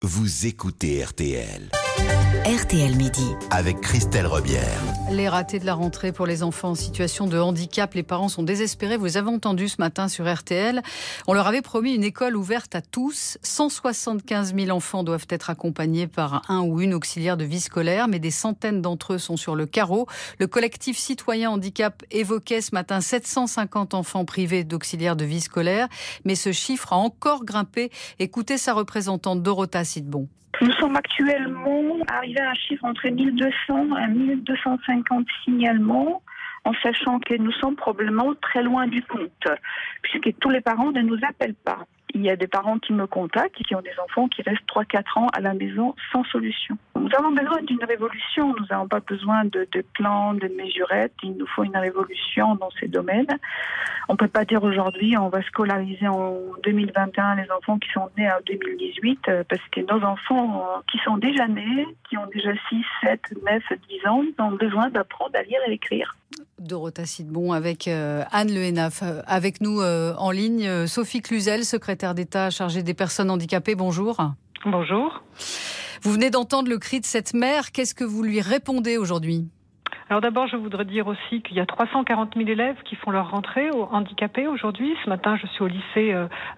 Vous écoutez RTL. RTL Midi. Avec Christelle Rebière. Les ratés de la rentrée pour les enfants en situation de handicap, les parents sont désespérés. Vous avez entendu ce matin sur RTL. On leur avait promis une école ouverte à tous. 175 000 enfants doivent être accompagnés par un ou une auxiliaire de vie scolaire, mais des centaines d'entre eux sont sur le carreau. Le collectif citoyen handicap évoquait ce matin 750 enfants privés d'auxiliaires de vie scolaire, mais ce chiffre a encore grimpé. Écoutez sa représentante Dorota Sidbon. Nous sommes actuellement arrivés à un chiffre entre 1200 et 1250 signalements, en sachant que nous sommes probablement très loin du compte, puisque tous les parents ne nous appellent pas. Il y a des parents qui me contactent et qui ont des enfants qui restent 3-4 ans à la maison sans solution. Nous avons besoin d'une révolution, nous n'avons pas besoin de plans, de mesurettes, il nous faut une révolution dans ces domaines. On ne peut pas dire aujourd'hui on va scolariser en 2021 les enfants qui sont nés en 2018, parce que nos enfants qui sont déjà nés, qui ont déjà 6, 7, 9, 10 ans, ils ont besoin d'apprendre à lire et à écrire. Dorota Sidbon avec Anne Le Hénaf. Avec nous en ligne, Sophie Cluzel, secrétaire d'État chargée des personnes handicapées. Bonjour. Bonjour. Vous venez d'entendre le cri de cette mère. Qu'est-ce que vous lui répondez aujourd'hui ? Alors d'abord, je voudrais dire aussi qu'il y a 340 000 élèves qui font leur rentrée handicapés aujourd'hui. Ce matin, je suis au lycée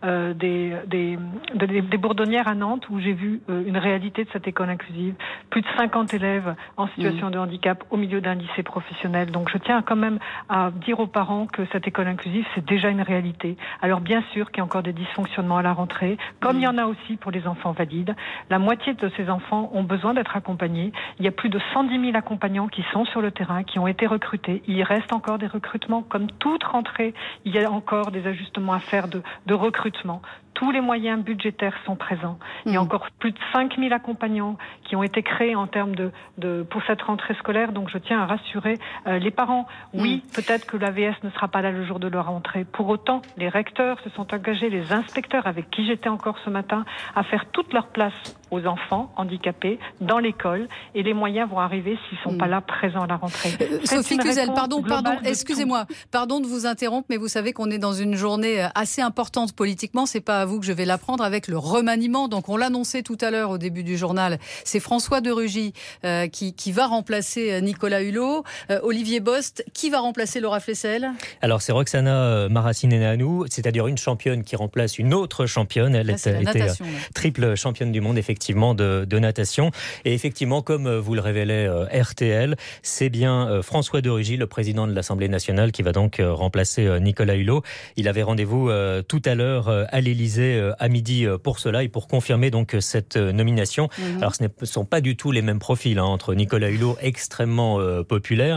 des Bourdonnières à Nantes où j'ai vu une réalité de cette école inclusive. Plus de 50 élèves en situation de handicap au milieu d'un lycée professionnel. Donc je tiens quand même à dire aux parents que cette école inclusive, c'est déjà une réalité. Alors bien sûr qu'il y a encore des dysfonctionnements à la rentrée, comme il y en a aussi pour les enfants valides. La moitié de ces enfants ont besoin d'être accompagnés. Il y a plus de 110 000 accompagnants qui sont sur le terrain, qui ont été recrutés. Il reste encore des recrutements. Comme toute rentrée, il y a encore des ajustements à faire de recrutement. Tous les moyens budgétaires sont présents. Il y a encore plus de 5 000 accompagnants qui ont été créés en termes pour cette rentrée scolaire. Donc je tiens à rassurer les parents. Oui, peut-être que l'AVS ne sera pas là le jour de leur rentrée. Pour autant, les recteurs se sont engagés, les inspecteurs avec qui j'étais encore ce matin, à faire toute leur place aux enfants handicapés dans l'école. Et les moyens vont arriver s'ils ne sont pas là présents à la rentrée. Sophie Cluzel, pardon, excusez-moi, pardon de vous interrompre, mais vous savez qu'on est dans une journée assez importante politiquement. C'est pas à vous que je vais l'apprendre, avec le remaniement. Donc on l'annonçait tout à l'heure au début du journal. C'est François de Rugy qui va remplacer Nicolas Hulot. Olivier Bost, qui va remplacer Laura Flessel ? Alors c'est Roxana Maracineanu, c'est-à-dire une championne qui remplace une autre championne. Elle était triple championne du monde effectivement de natation. Et effectivement, comme vous le révélait RTL, c'est bien François de Rugy, le président de l'Assemblée nationale, qui va donc remplacer Nicolas Hulot. Il avait rendez-vous tout à l'heure à l'Élysée à midi pour cela et pour confirmer donc cette nomination. Alors ce ne sont pas du tout les mêmes profils entre Nicolas Hulot, extrêmement populaire,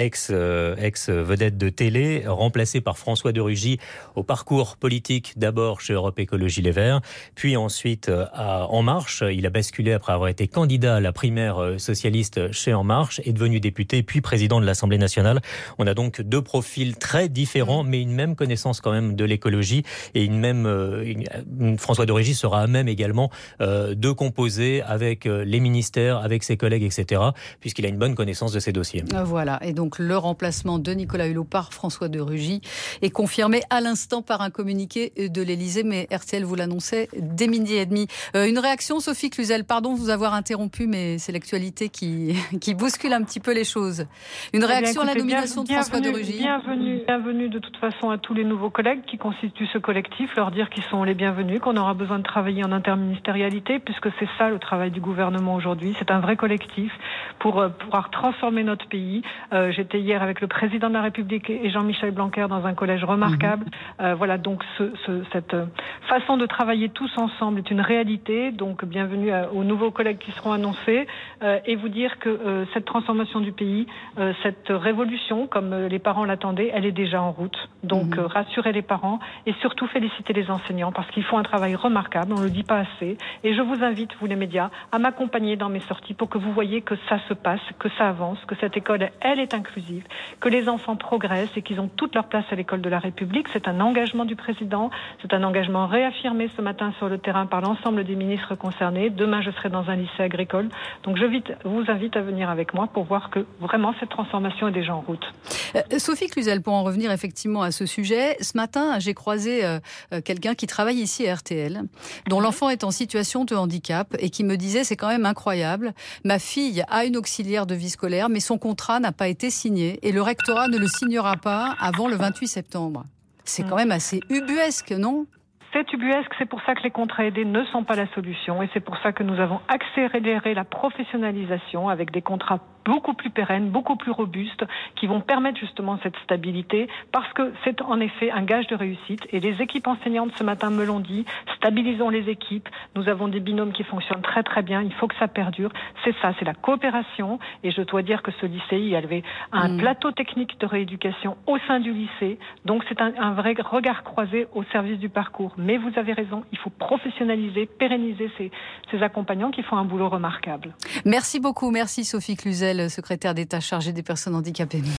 ex-vedette de télé, remplacé par François de Rugy au parcours politique, d'abord chez Europe Écologie Les Verts, puis ensuite à En Marche. Il a basculé après avoir été candidat à la primaire socialiste chez En Marche, est devenu député puis président de l'Assemblée nationale. On a donc deux profils très différents, mais une même connaissance quand même de l'écologie et François de Rugy sera à même également de composer avec les ministères, avec ses collègues, etc., puisqu'il a une bonne connaissance de ces dossiers. Voilà, et donc le remplacement de Nicolas Hulot par François de Rugy est confirmé à l'instant par un communiqué de l'Élysée, mais RTL vous l'annonçait dès midi et demi. Une réaction, Sophie Cluzel, pardon de vous avoir interrompu, mais c'est l'actualité qui bouscule un petit peu les choses. Une réaction à la nomination de François de Rugy. Bienvenue de toute façon à tous les nouveaux collègues qui constituent ce collectif, leur dire qu'ils sont les bienvenus, qu'on aura besoin de travailler en interministérialité, puisque c'est ça le travail du gouvernement aujourd'hui. C'est un vrai collectif pour pouvoir transformer notre pays. J'étais hier avec le président de la République et Jean-Michel Blanquer dans un collège remarquable. Voilà, donc cette façon de travailler tous ensemble est une réalité. Donc bienvenue aux nouveaux collègues qui seront annoncés et vous dire que cette transformation du pays, cette révolution, comme les parents l'attendaient, elle est déjà en route. Donc rassurez les parents et surtout féliciter les enseignants parce qu'ils font un travail remarquable, on ne le dit pas assez. Et je vous invite, vous les médias, à m'accompagner dans mes sorties pour que vous voyez que ça se passe, que ça avance, que cette école, elle est inclusive, que les enfants progressent et qu'ils ont toute leur place à l'école de la République. C'est un engagement du président, c'est un engagement réaffirmé ce matin sur le terrain par l'ensemble des ministres concernés. Demain, je serai dans un lycée agricole. Donc je vous invite à venir avec moi pour voir que vraiment cette transformation est déjà en route. Sophie Cluzel, pour en revenir effectivement à ce sujet, ce matin, j'ai croisé quelqu'un qui travaille travaille ici à RTL, dont l'enfant est en situation de handicap et qui me disait, c'est quand même incroyable, ma fille a une auxiliaire de vie scolaire, mais son contrat n'a pas été signé et le rectorat ne le signera pas avant le 28 septembre. C'est quand même assez ubuesque, non ? C'est ubuesque, c'est pour ça que les contrats aidés ne sont pas la solution et c'est pour ça que nous avons accéléré la professionnalisation avec des contrats beaucoup plus pérennes, beaucoup plus robustes, qui vont permettre justement cette stabilité, parce que c'est en effet un gage de réussite. Et les équipes enseignantes ce matin me l'ont dit, stabilisons les équipes, nous avons des binômes qui fonctionnent très très bien, il faut que ça perdure. C'est ça, c'est la coopération, et je dois dire que ce lycée, il y avait un plateau technique de rééducation au sein du lycée, donc c'est un vrai regard croisé au service du parcours. Mais vous avez raison, il faut professionnaliser, pérenniser ces accompagnants qui font un boulot remarquable. Merci beaucoup, merci Sophie Cluzel, secrétaire d'État chargée des personnes handicapées.